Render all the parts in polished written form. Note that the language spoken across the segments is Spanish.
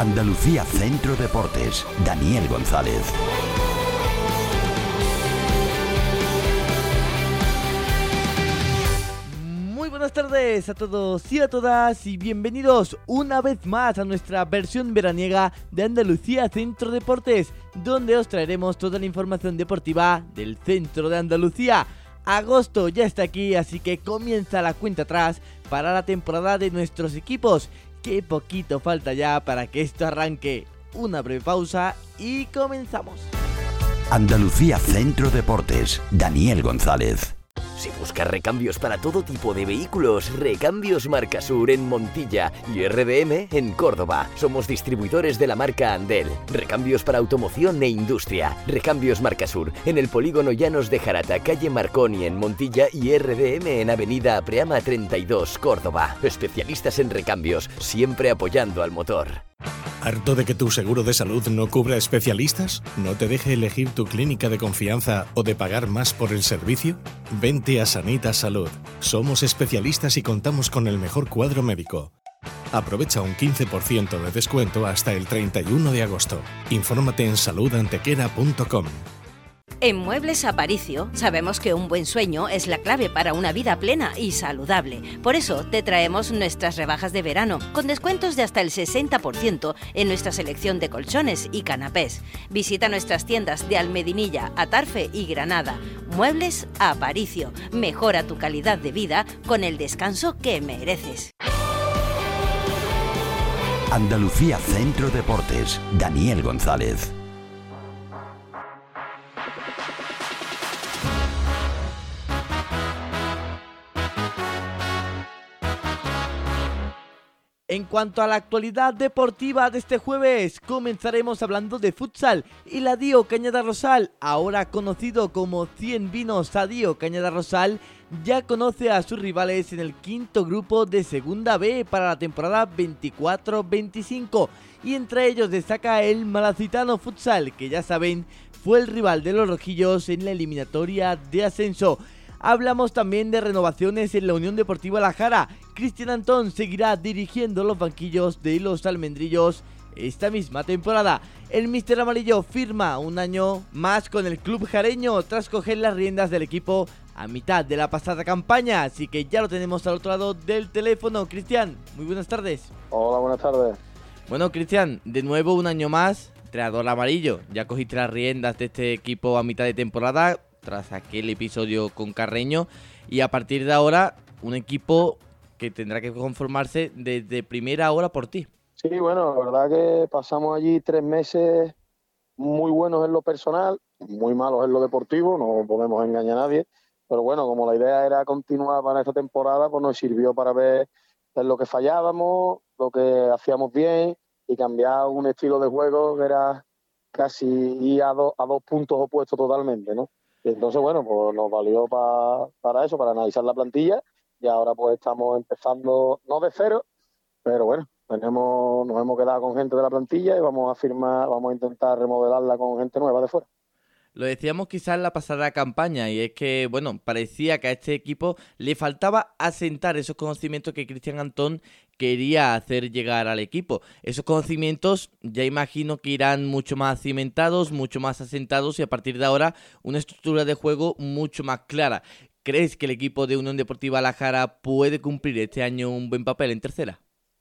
Andalucía Centro Deportes, Daniel González. Muy buenas tardes a todos y a todas y bienvenidos una vez más a nuestra versión veraniega de Andalucía Centro Deportes, donde os traeremos toda la información deportiva del centro de Andalucía. Agosto ya está aquí, así que comienza la cuenta atrás para la temporada de nuestros equipos. Qué poquito falta ya para que esto arranque. Una breve pausa y comenzamos. Andalucía Centro Deportes, Daniel González. Si buscas recambios para todo tipo de vehículos, Recambios Marcasur en Montilla y RDM en Córdoba. Somos distribuidores de la marca Andel. Recambios para automoción e industria. Recambios Marcasur en el polígono Llanos de Jarata, calle Marconi en Montilla y RDM en avenida Apreama 32, Córdoba. Especialistas en recambios, siempre apoyando al motor. ¿Harto de que tu seguro de salud no cubra especialistas? ¿No te deje elegir tu clínica de confianza o de pagar más por el servicio? Vente a Sanitas Salud. Somos especialistas y contamos con el mejor cuadro médico. Aprovecha un 15% de descuento hasta el 31 de agosto. Infórmate en saludantequera.com. En Muebles Aparicio sabemos que un buen sueño es la clave para una vida plena y saludable. Por eso te traemos nuestras rebajas de verano, con descuentos de hasta el 60% en nuestra selección de colchones y canapés. Visita nuestras tiendas de Almedinilla, Atarfe y Granada. Muebles Aparicio. Mejora tu calidad de vida con el descanso que mereces. Andalucía Centro Deportes, Daniel González. En cuanto a la actualidad deportiva de este jueves, comenzaremos hablando de futsal y la Dio Cañada Rosal, ahora conocido como 100 Vinos Dio Cañada Rosal, ya conoce a sus rivales en el quinto grupo de Segunda B para la temporada 24-25 y entre ellos destaca el Malacitano Futsal, que ya saben fue el rival de los rojillos en la eliminatoria de ascenso. Hablamos también de renovaciones en la Unión Deportiva La Jara. Cristian Antón seguirá dirigiendo los banquillos de los almendrillos esta misma temporada. El míster amarillo firma un año más con el club jareño tras coger las riendas del equipo a mitad de la pasada campaña. Así que ya lo tenemos al otro lado del teléfono. Cristian, muy buenas tardes. Hola, buenas tardes. Bueno, Cristian, de nuevo un año más, entrenador amarillo. Ya cogiste las riendas de este equipo a mitad de temporada tras aquel episodio con Carreño, y a partir de ahora un equipo que tendrá que conformarse desde primera hora por ti. Sí, bueno, la verdad que pasamos allí 3 meses muy buenos en lo personal, muy malos en lo deportivo, no podemos engañar a nadie, pero bueno, como la idea era continuar para esta temporada, pues nos sirvió para ver en lo que fallábamos, lo que hacíamos bien y cambiar un estilo de juego que era casi ir a dos puntos opuestos totalmente, ¿no? Y entonces, bueno, pues nos valió para eso, para analizar la plantilla, y ahora pues estamos empezando, no de cero, pero bueno, nos hemos quedado con gente de la plantilla y vamos a intentar remodelarla con gente nueva de fuera. Lo decíamos quizás en la pasada campaña, y es que, bueno, parecía que a este equipo le faltaba asentar esos conocimientos que Cristian Antón quería hacer llegar al equipo. Esos conocimientos ya imagino que irán mucho más cimentados, mucho más asentados, y a partir de ahora una estructura de juego mucho más clara. ¿Crees que el equipo de Unión Deportiva La Jara puede cumplir este año un buen papel en tercera?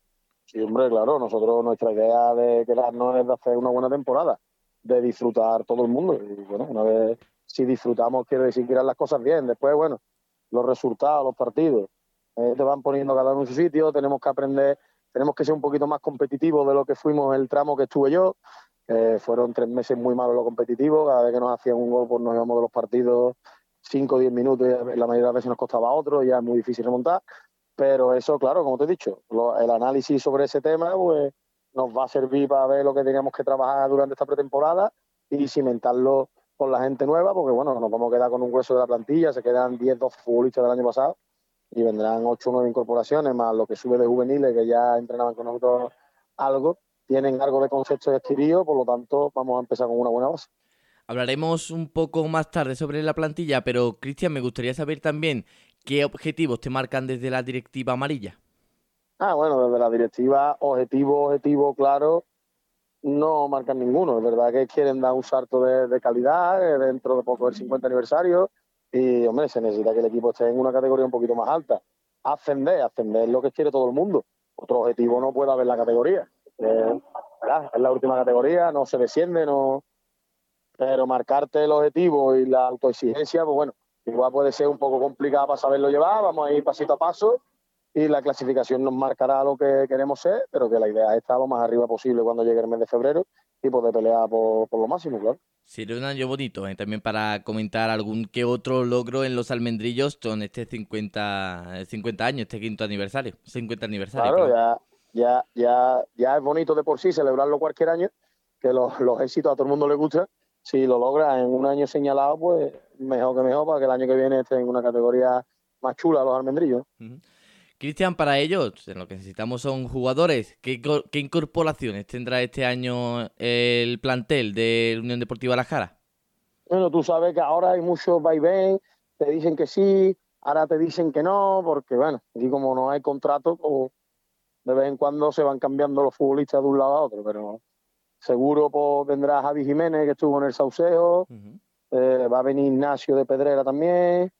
Sí, hombre, claro, nuestra idea de quedarnos es de hacer una buena temporada, de disfrutar todo el mundo. Y bueno, una vez si disfrutamos, quiere decir que irán las cosas bien. Después, bueno, los resultados, los partidos, te van poniendo cada uno en su sitio. Tenemos que aprender, tenemos que ser un poquito más competitivos de lo que fuimos el tramo que estuve yo. Fueron 3 meses muy malos lo competitivo. Cada vez que nos hacían un gol, pues nos íbamos de los partidos 5 o 10 minutos, y la mayoría de las veces nos costaba otro, ya es muy difícil remontar. Pero eso, claro, como te he dicho, el análisis sobre ese tema, pues nos va a servir para ver lo que teníamos que trabajar durante esta pretemporada y cimentarlo con la gente nueva, porque bueno, nos vamos a quedar con un grueso de la plantilla, se quedan 10, 12 futbolistas del año pasado y vendrán 8 o 9 incorporaciones, más lo que sube de juveniles, que ya entrenaban con nosotros algo, tienen algo de concepto adquirido, por lo tanto vamos a empezar con una buena base. Hablaremos un poco más tarde sobre la plantilla, pero Cristian, me gustaría saber también qué objetivos te marcan desde la directiva amarilla. Bueno, desde la directiva, objetivo claro, no marcan ninguno. Es verdad que quieren dar un salto de calidad dentro de poco del 50 aniversario y, hombre, se necesita que el equipo esté en una categoría un poquito más alta. Ascender es lo que quiere todo el mundo. Otro objetivo no puede haber la categoría. Es la última categoría, no se desciende, no. Pero marcarte el objetivo y la autoexigencia, pues bueno, igual puede ser un poco complicado para saberlo llevar. Vamos a ir pasito a paso y la clasificación nos marcará lo que queremos ser, pero que la idea es estar lo más arriba posible cuando llegue el mes de febrero y poder pelear por lo máximo, claro. Sería un año bonito, también para comentar algún que otro logro en los Almendrillos con este 50 años, este quinto aniversario, 50 aniversario. Claro, ya es bonito de por sí celebrarlo cualquier año, que los éxitos a todo el mundo le gustan. Si lo logras en un año señalado, pues mejor que mejor, para que el año que viene esté en una categoría más chula los Almendrillos. Uh-huh. Cristian, para ellos, lo que necesitamos son jugadores. ¿Qué incorporaciones tendrá este año el plantel de Unión Deportiva La Jara? Bueno, tú sabes que ahora hay muchos vaivén, te dicen que sí, ahora te dicen que no, porque bueno, aquí como no hay contrato, pues de vez en cuando se van cambiando los futbolistas de un lado a otro, pero seguro pues vendrá a Javi Jiménez, que estuvo en el Saucejo, va a venir Ignacio de Pedrera también,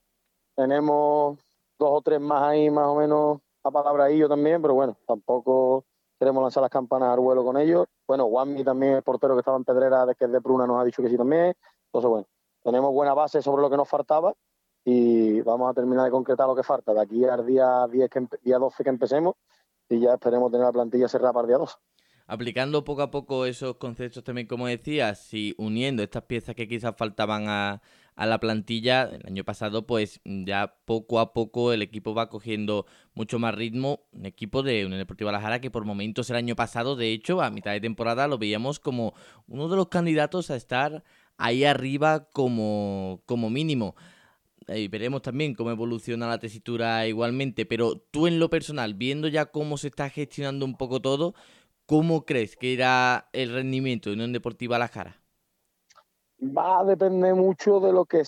tenemos 2 o 3 más ahí más o menos a palabradillo también, pero bueno, tampoco queremos lanzar las campanas al vuelo con ellos. Bueno, Juanmi también, el portero que estaba en Pedrera, que es de Pruna, nos ha dicho que sí también. Entonces, bueno, tenemos buena base sobre lo que nos faltaba y vamos a terminar de concretar lo que falta de aquí al día 12 que empecemos y ya esperemos tener la plantilla cerrada para el día 12. Aplicando poco a poco esos conceptos también, como decías, y uniendo estas piezas que quizás faltaban a la plantilla, el año pasado pues ya poco a poco el equipo va cogiendo mucho más ritmo, un equipo de Unión Deportiva La Jara que por momentos el año pasado, de hecho, a mitad de temporada lo veíamos como uno de los candidatos a estar ahí arriba como mínimo. Y veremos también cómo evoluciona la tesitura igualmente, pero tú en lo personal, viendo ya cómo se está gestionando un poco todo, ¿cómo crees que irá el rendimiento de Unión Deportiva La Jara? Va a depender mucho de lo que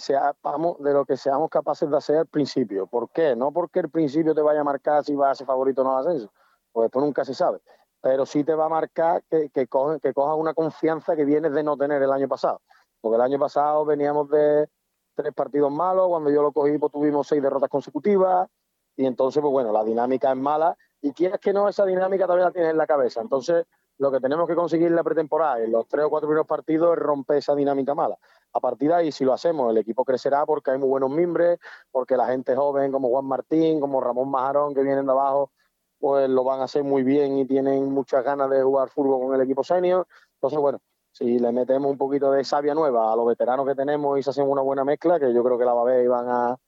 seamos capaces de hacer al principio. ¿Por qué? No porque el principio te vaya a marcar si vas a ser favorito o no al ascenso, pues esto nunca se sabe, pero sí te va a marcar que cojas una confianza que vienes de no tener el año pasado, porque el año pasado veníamos de 3 partidos malos, cuando yo lo cogí pues tuvimos 6 derrotas consecutivas y entonces pues bueno, la dinámica es mala y quieres que no, esa dinámica también la tienes en la cabeza. Entonces lo que tenemos que conseguir en la pretemporada, en los 3 o 4 primeros partidos, es romper esa dinámica mala. A partir de ahí, si lo hacemos, el equipo crecerá porque hay muy buenos mimbres, porque la gente joven como Juan Martín, como Ramón Majarón, que vienen de abajo, pues lo van a hacer muy bien y tienen muchas ganas de jugar fútbol con el equipo senior. Entonces, bueno, si le metemos un poquito de savia nueva a los veteranos que tenemos y se hacen una buena mezcla, que yo creo que la va a ver y van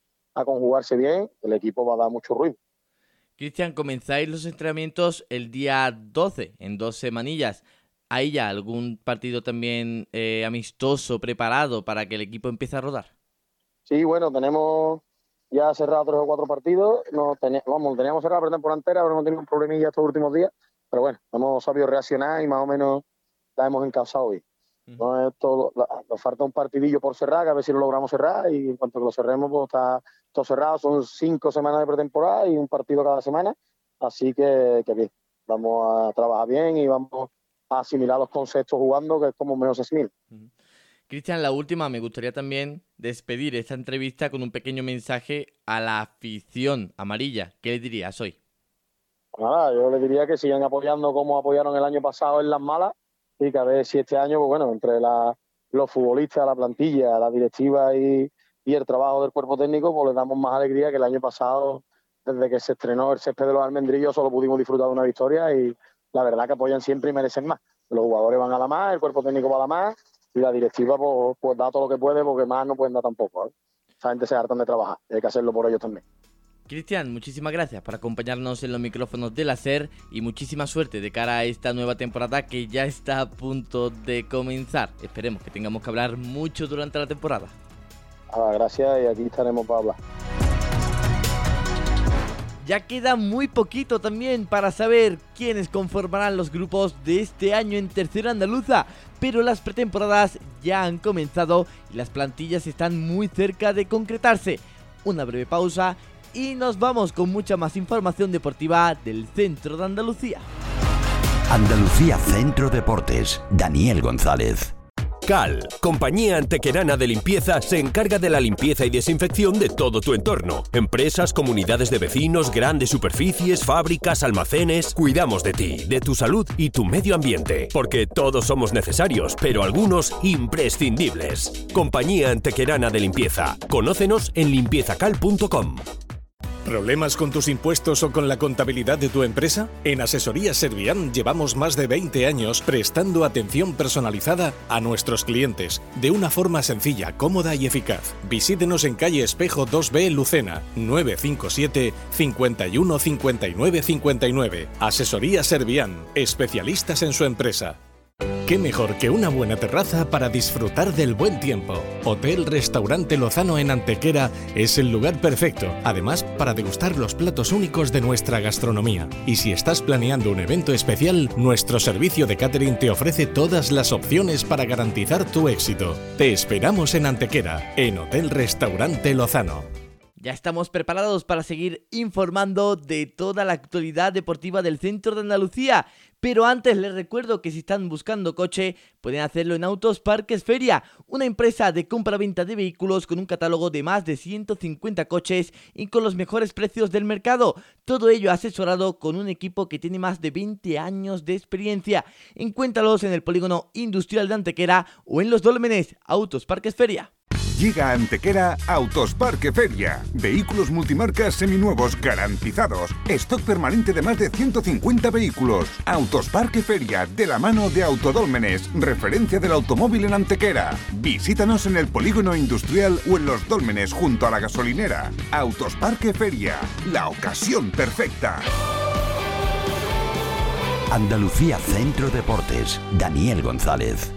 a conjugarse bien, el equipo va a dar mucho ruido. Cristian, comenzáis los entrenamientos el día 12, en 2 semanillas. ¿Hay ya algún partido también amistoso preparado para que el equipo empiece a rodar? Sí, bueno, tenemos ya cerrado 3 o 4 partidos. Teníamos cerrado la pretemporada entera, pero hemos tenido un problemilla estos últimos días. Pero bueno, hemos sabido reaccionar y más o menos la hemos encauzado hoy. Nos falta un partidillo por cerrar, que a ver si lo logramos cerrar, y en cuanto que lo cerremos, pues está todo cerrado. Son 5 semanas de pretemporada y un partido cada semana, así que bien, vamos a trabajar bien y vamos a asimilar los conceptos jugando, que es como mejor se asimila. Cristian, la última, me gustaría también despedir esta entrevista con un pequeño mensaje a la afición amarilla. ¿Qué le dirías hoy? Nada, yo le diría que sigan apoyando como apoyaron el año pasado en las malas, y que a ver si este año, pues bueno, entre los futbolistas, la plantilla, la directiva y el trabajo del cuerpo técnico, pues les damos más alegría que el año pasado. Desde que se estrenó el césped de los Almendrillos solo pudimos disfrutar de una victoria y la verdad que apoyan siempre y merecen más. Los jugadores van a la más, el cuerpo técnico va a la más y la directiva pues da todo lo que puede, porque más no pueden dar tampoco, ¿eh? Esa gente se hartan de trabajar, hay que hacerlo por ellos también. Cristian, muchísimas gracias por acompañarnos en los micrófonos de la SER y muchísima suerte de cara a esta nueva temporada que ya está a punto de comenzar. Esperemos que tengamos que hablar mucho durante la temporada. Gracias y aquí estaremos para hablar. Ya queda muy poquito también para saber quiénes conformarán los grupos de este año en Tercera Andaluza, pero las pretemporadas ya han comenzado y las plantillas están muy cerca de concretarse. Una breve pausa y nos vamos con mucha más información deportiva del centro de Andalucía. Andalucía Centro Deportes, Daniel González. CAL, compañía antequerana de limpieza, se encarga de la limpieza y desinfección de todo tu entorno. Empresas, comunidades de vecinos, grandes superficies, fábricas, almacenes. Cuidamos de ti, de tu salud y tu medio ambiente. Porque todos somos necesarios, pero algunos imprescindibles. Compañía antequerana de limpieza. Conócenos en limpiezacal.com. ¿Problemas con tus impuestos o con la contabilidad de tu empresa? En Asesorías Servian llevamos más de 20 años prestando atención personalizada a nuestros clientes de una forma sencilla, cómoda y eficaz. Visítenos en calle Espejo 2B, Lucena, 957 51 59 59. Asesorías Servian, especialistas en su empresa. ¿Qué mejor que una buena terraza para disfrutar del buen tiempo? Hotel Restaurante Lozano en Antequera es el lugar perfecto, además para degustar los platos únicos de nuestra gastronomía. Y si estás planeando un evento especial, nuestro servicio de catering te ofrece todas las opciones para garantizar tu éxito. Te esperamos en Antequera, en Hotel Restaurante Lozano. Ya estamos preparados para seguir informando de toda la actualidad deportiva del centro de Andalucía. Pero antes les recuerdo que si están buscando coche, pueden hacerlo en Autos Parques Feria, una empresa de compra-venta de vehículos con un catálogo de más de 150 coches y con los mejores precios del mercado. Todo ello asesorado con un equipo que tiene más de 20 años de experiencia. Encuéntralos en el polígono industrial de Antequera o en Los Dólmenes. Autos Parques Feria. Llega a Antequera Autos Parque Feria. Vehículos multimarcas seminuevos garantizados. Stock permanente de más de 150 vehículos. Autos Parque Feria, de la mano de Autodólmenes, referencia del automóvil en Antequera. Visítanos en el polígono industrial o en Los Dólmenes junto a la gasolinera. Autos Parque Feria, la ocasión perfecta. Andalucía Centro Deportes, Daniel González.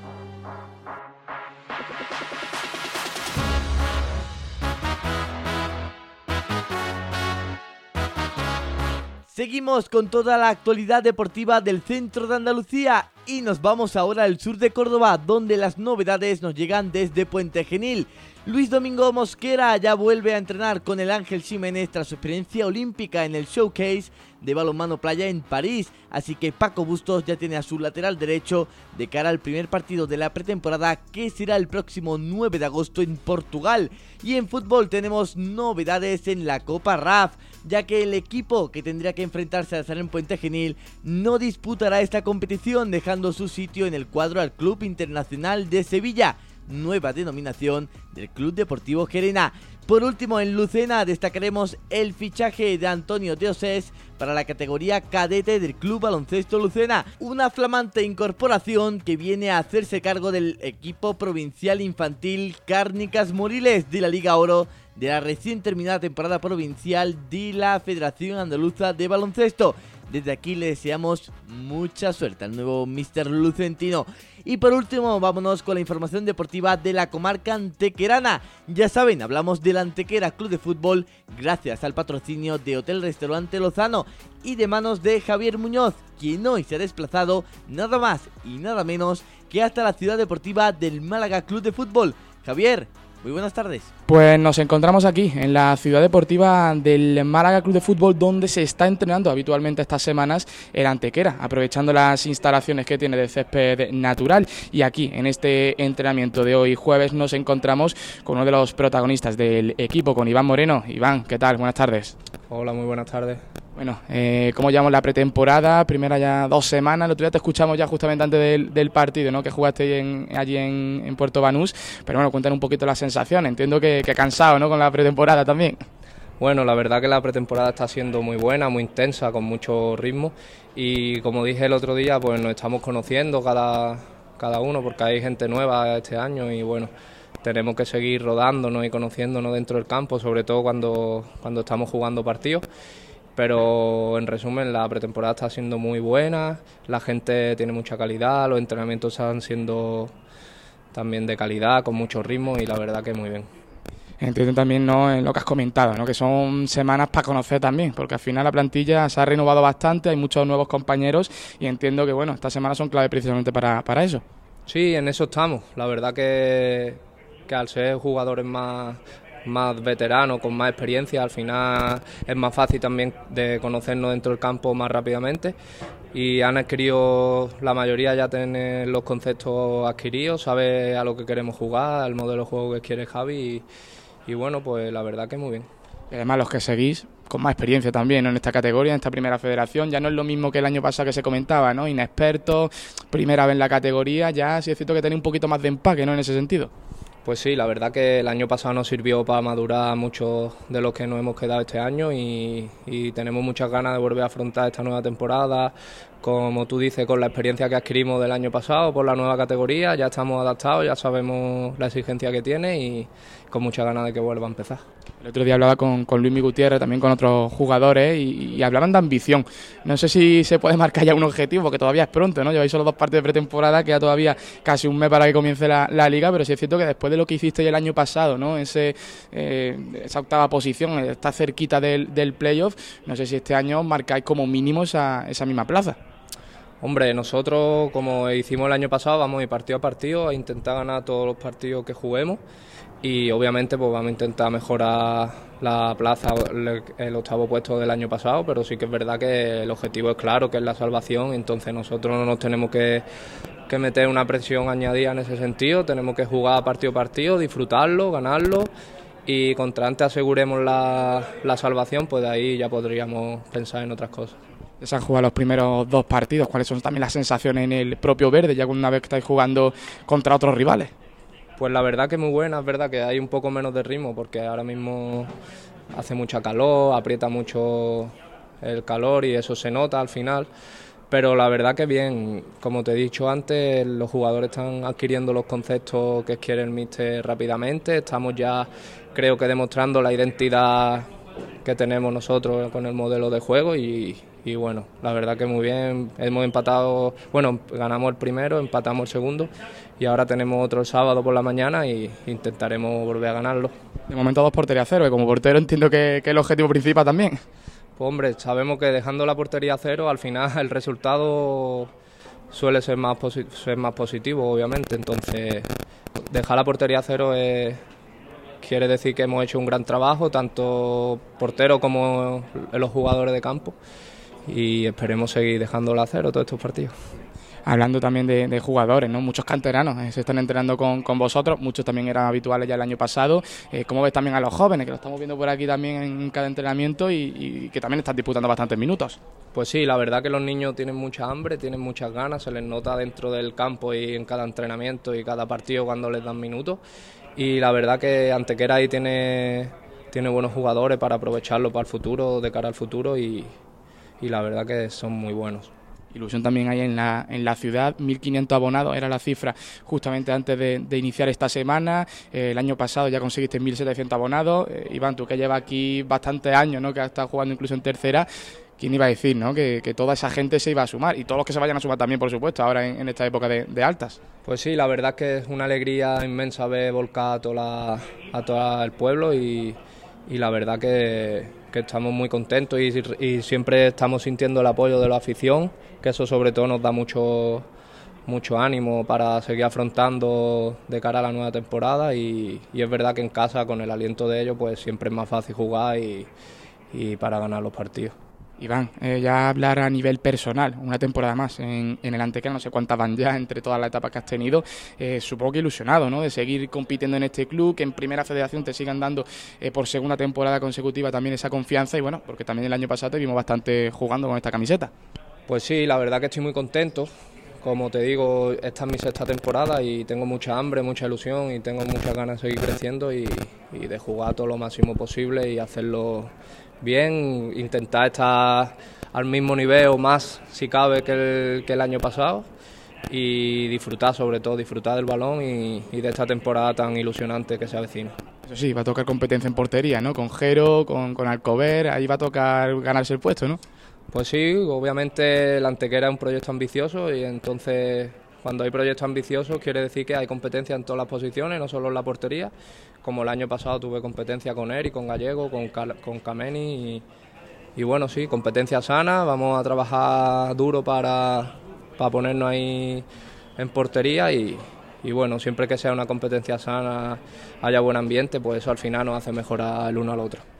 Seguimos con toda la actualidad deportiva del centro de Andalucía y nos vamos ahora al sur de Córdoba, donde las novedades nos llegan desde Puente Genil. Luis Domingo Mosquera ya vuelve a entrenar con el Ángel Ximénez tras su experiencia olímpica en el Showcase de balonmano playa en París, así que Paco Bustos ya tiene a su lateral derecho de cara al primer partido de la pretemporada, que será el próximo 9 de agosto en Portugal. Y en fútbol tenemos novedades en la Copa RAF, ya que el equipo que tendría que enfrentarse al San Puente Genil no disputará esta competición, dejando su sitio en el cuadro al Club Internacional de Sevilla, nueva denominación del Club Deportivo Gerena. Por último, en Lucena destacaremos el fichaje de Antonio Teosés para la categoría cadete del Club Baloncesto Lucena, una flamante incorporación que viene a hacerse cargo del equipo provincial infantil Cárnicas Moriles de la Liga Oro de la recién terminada temporada provincial de la Federación Andaluza de Baloncesto. Desde aquí le deseamos mucha suerte al nuevo Mr. Lucentino. Y por último, vámonos con la información deportiva de la comarca antequerana. Ya saben, hablamos del Antequera Club de Fútbol gracias al patrocinio de Hotel Restaurante Lozano y de manos de Javier Muñoz, quien hoy se ha desplazado nada más y nada menos que hasta la ciudad deportiva del Málaga Club de Fútbol. Javier, muy buenas tardes. Pues nos encontramos aquí, en la ciudad deportiva del Málaga Club de Fútbol, donde se está entrenando habitualmente estas semanas el Antequera, aprovechando las instalaciones que tiene de césped natural. Y aquí, en este entrenamiento de hoy jueves, nos encontramos con uno de los protagonistas del equipo, con Iván Moreno. Iván, ¿qué tal? Buenas tardes. Hola, muy buenas tardes. Bueno, ¿cómo llevamos la pretemporada? Primera ya 2 semanas, el otro día te escuchamos ya justamente antes del partido, ¿no?, que jugaste allí en Puerto Banús, pero bueno, cuéntanos un poquito las sensaciones. Entiendo que cansado, ¿no?, con la pretemporada también. Bueno, la verdad que la pretemporada está siendo muy buena, muy intensa, con mucho ritmo, y como dije el otro día, pues nos estamos conociendo cada uno, porque hay gente nueva este año y bueno, tenemos que seguir rodándonos y conociéndonos dentro del campo, sobre todo cuando estamos jugando partidos. Pero en resumen, la pretemporada está siendo muy buena, la gente tiene mucha calidad, los entrenamientos están siendo también de calidad, con mucho ritmo y la verdad que muy bien. Entiendo también, ¿no?, en lo que has comentado, ¿no?, que son semanas para conocer también, porque al final la plantilla se ha renovado bastante, hay muchos nuevos compañeros y entiendo que bueno, estas semanas son clave precisamente para eso. Sí, en eso estamos. La verdad que al ser jugadores más veteranos, con más experiencia, al final es más fácil también de conocernos dentro del campo más rápidamente y han adquirido, la mayoría ya tienen los conceptos adquiridos, sabe a lo que queremos jugar, al modelo de juego que quiere Javi y bueno, pues la verdad que muy bien. Y además los que seguís con más experiencia también, ¿no?, en esta categoría, en esta primera federación, ya no es lo mismo que el año pasado que se comentaba, ¿no?, inexpertos, primera vez en la categoría, ya sí es cierto que tenéis un poquito más de empaque, ¿no?, en ese sentido. Pues sí, la verdad que el año pasado nos sirvió para madurar muchos de los que nos hemos quedado este año y tenemos muchas ganas de volver a afrontar esta nueva temporada, como tú dices, con la experiencia que adquirimos del año pasado por la nueva categoría, ya estamos adaptados, ya sabemos la exigencia que tiene y con muchas ganas de que vuelva a empezar. El otro día hablaba con Luis Gutiérrez, también con otros jugadores y hablaban de ambición. No sé si se puede marcar ya un objetivo, porque todavía es pronto, ¿no? Lleváis solo 2 partidos de pretemporada, queda todavía casi un mes para que comience la liga, pero sí es cierto que después de lo que hicisteis el año pasado, ¿no?, esa octava posición, está cerquita del playoff, no sé si este año marcáis como mínimo esa misma plaza. Hombre, nosotros, como hicimos el año pasado, vamos a ir partido a partido a intentar ganar todos los partidos que juguemos y obviamente pues vamos a intentar mejorar la plaza, el octavo puesto del año pasado, pero sí que es verdad que el objetivo es claro, que es la salvación, entonces nosotros no nos tenemos que meter una presión añadida en ese sentido, tenemos que jugar partido a partido, disfrutarlo, ganarlo y contra antes aseguremos la salvación, pues de ahí ya podríamos pensar en otras cosas. Se han jugado los primeros 2 partidos, ¿cuáles son también las sensaciones en el propio verde, ya una vez que estáis jugando contra otros rivales? Pues la verdad que muy buena, es verdad que hay un poco menos de ritmo porque ahora mismo hace mucha calor, aprieta mucho el calor y eso se nota al final, pero la verdad que bien, como te he dicho antes, los jugadores están adquiriendo los conceptos que quiere el míster rápidamente, estamos ya creo que demostrando la identidad que tenemos nosotros con el modelo de juego y bueno, la verdad que muy bien, hemos empatado, bueno, ganamos el primero, empatamos el segundo y ahora tenemos otro el sábado por la mañana y intentaremos volver a ganarlo. De momento 2 porterías a 0 y como portero entiendo que es el objetivo principal también. Pues hombre, sabemos que dejando la portería a 0 al final el resultado suele ser más positivo obviamente, entonces dejar la portería a 0 quiere decir que hemos hecho un gran trabajo, tanto portero como los jugadores de campo y esperemos seguir dejándola a 0 todos estos partidos. Hablando también de jugadores, ¿no?, muchos canteranos se están entrenando con vosotros, muchos también eran habituales ya el año pasado. ¿Cómo ves también a los jóvenes, que lo estamos viendo por aquí también en cada entrenamiento y que también están disputando bastantes minutos? Pues sí, la verdad que los niños tienen mucha hambre, tienen muchas ganas, se les nota dentro del campo y en cada entrenamiento y cada partido cuando les dan minutos y la verdad que Antequera ahí tiene buenos jugadores para aprovecharlo para el futuro, de cara al futuro y la verdad que son muy buenos. Ilusión también hay en la ciudad, 1.500 abonados era la cifra justamente antes de iniciar esta semana. El año pasado ya conseguiste 1.700 abonados. Iván, tú que llevas aquí bastantes años, ¿no?, que has estado jugando incluso en tercera, ¿quién iba a decir, ¿no?, que toda esa gente se iba a sumar? Y todos los que se vayan a sumar también, por supuesto, ahora en esta época de altas. Pues sí, la verdad que es una alegría inmensa ver volcar a todo el pueblo y la verdad que estamos muy contentos y siempre estamos sintiendo el apoyo de la afición, que eso sobre todo nos da mucho ánimo para seguir afrontando de cara a la nueva temporada y es verdad que en casa con el aliento de ellos pues siempre es más fácil jugar y para ganar los partidos. Iván, ya hablar a nivel personal, una temporada más en el Antequera, no sé cuántas van ya entre todas las etapas que has tenido, supongo que ilusionado, ¿no?, de seguir compitiendo en este club, que en primera federación te sigan dando por segunda temporada consecutiva también esa confianza y bueno, porque también el año pasado te vimos bastante jugando con esta camiseta. Pues sí, la verdad que estoy muy contento. Como te digo, esta es mi 6ª temporada y tengo mucha hambre, mucha ilusión y tengo muchas ganas de seguir creciendo y de jugar todo lo máximo posible y hacerlo bien, intentar estar al mismo nivel o más si cabe que el año pasado y disfrutar, sobre todo disfrutar del balón y de esta temporada tan ilusionante que se avecina. Eso sí, va a tocar competencia en portería, ¿no?, con Jero, con Alcover, ahí va a tocar ganarse el puesto, ¿no? Pues sí, obviamente la Antequera es un proyecto ambicioso y entonces cuando hay proyectos ambiciosos quiere decir que hay competencia en todas las posiciones, no solo en la portería, como el año pasado tuve competencia con Eri, con Gallego, con Kameni y bueno, sí, competencia sana, vamos a trabajar duro para ponernos ahí en portería y bueno, siempre que sea una competencia sana, haya buen ambiente, pues eso al final nos hace mejorar el uno al otro.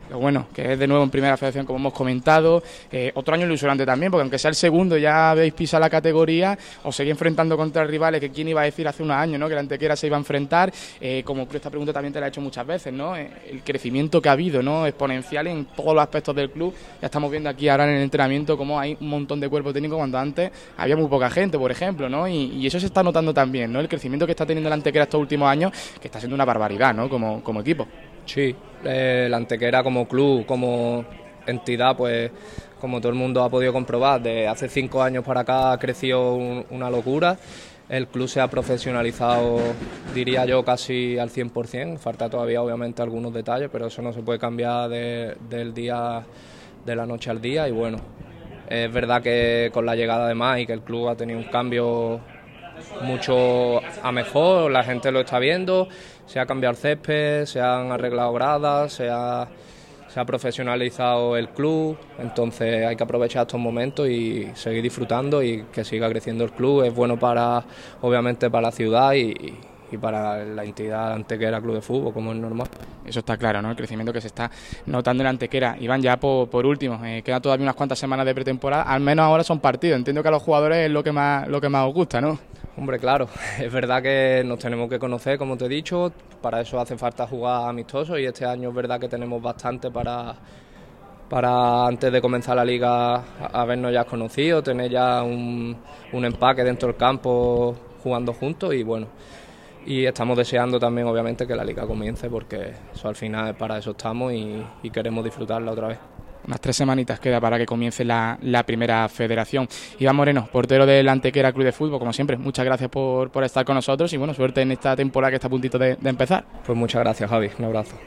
Lo bueno, que es de nuevo en primera federación, como hemos comentado. Otro año ilusionante también, porque aunque sea el segundo, ya habéis pisado la categoría, os seguís enfrentando contra rivales que quién iba a decir hace unos años, ¿no?, que la Antequera se iba a enfrentar. Como esta pregunta también te la he hecho muchas veces, ¿no? El crecimiento que ha habido, ¿no?, exponencial en todos los aspectos del club. Ya estamos viendo aquí ahora en el entrenamiento cómo hay un montón de cuerpo técnico cuando antes había muy poca gente, por ejemplo, ¿no? Y eso se está notando también, ¿no? El crecimiento que está teniendo la Antequera estos últimos años, que está siendo una barbaridad, ¿no?, como equipo. Sí, la Antequera como club, como entidad, pues como todo el mundo ha podido comprobar, de hace 5 años para acá ha crecido una locura. El club se ha profesionalizado, diría yo, casi al 100%. Falta todavía, obviamente, algunos detalles, pero eso no se puede cambiar del día, de la noche al día. Y bueno, es verdad que con la llegada de Mike el club ha tenido un cambio mucho a mejor, la gente lo está viendo, se ha cambiado el césped, se han arreglado gradas, se ha profesionalizado el club, entonces hay que aprovechar estos momentos y seguir disfrutando y que siga creciendo el club. Es bueno obviamente para la ciudad y para la entidad Antequera Club de Fútbol, como es normal. Eso está claro, ¿no? El crecimiento que se está notando en la Antequera. Iván, ya por último, quedan todavía unas cuantas semanas de pretemporada, al menos ahora son partidos. Entiendo que a los jugadores es lo que más os gusta, ¿no? Hombre, claro, es verdad que nos tenemos que conocer, como te he dicho, para eso hace falta jugar amistosos y este año es verdad que tenemos bastante para antes de comenzar la liga habernos ya conocido, tener ya un empaque dentro del campo jugando juntos y bueno, y estamos deseando también obviamente que la liga comience porque eso al final para eso estamos y queremos disfrutarla otra vez. Unas 3 semanitas queda para que comience la primera federación. Iván Moreno, portero del Antequera Club de Fútbol, como siempre, muchas gracias por estar con nosotros y bueno, suerte en esta temporada que está a puntito de empezar. Pues muchas gracias, Javi, un abrazo.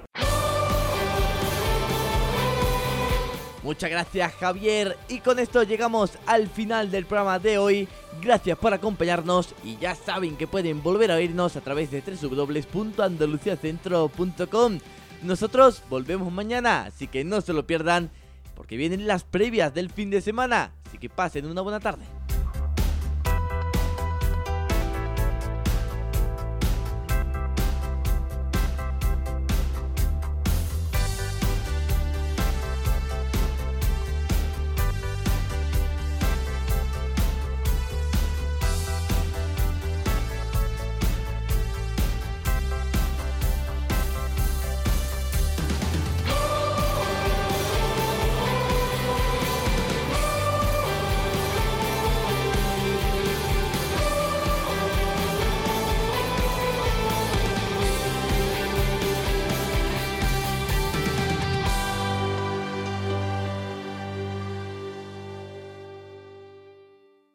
Muchas gracias, Javier, y con esto llegamos al final del programa de hoy. Gracias por acompañarnos y ya saben que pueden volver a oírnos a través de www.andaluciacentro.com. Nosotros volvemos mañana, así que no se lo pierdan, porque vienen las previas del fin de semana, así que pasen una buena tarde.